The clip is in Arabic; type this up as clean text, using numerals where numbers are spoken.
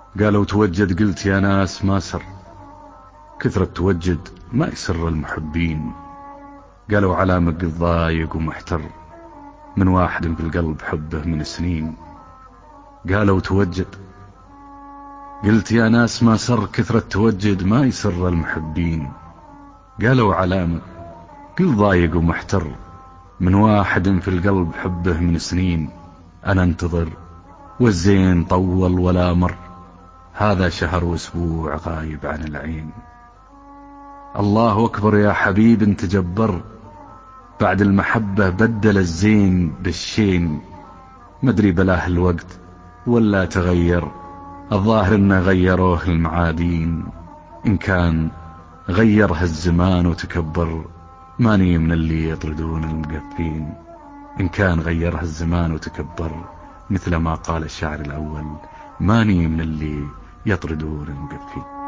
قالوا توجد، قلت يا ناس ما سر، كثرة توجد ما يسر المحبين. قالوا علامة قد ضايق ومحتر، من واحد في القلب حبه من سنين. قالوا توجد، قلت يا ناس ما سر، كثرة توجد ما يسر المحبين. قالوا علامة قل ضايق ومحتر، من واحد في القلب حبه من سنين. أنا انتظر والزين طول ولا مر، هذا شهر واسبوع غايب عن العين. الله أكبر يا حبيب انت جبر، بعد المحبة بدل الزين بالشين. مدري بلاه الوقت ولا تغير، الظاهر انه غيروه المعادين. إن كان غيرها الزمان وتكبر، ماني من اللي يطردون المقفين. إن كان غيرها الزمان وتكبر، مثل ما قال الشاعر الأول، ماني من اللي يطردون المقفين.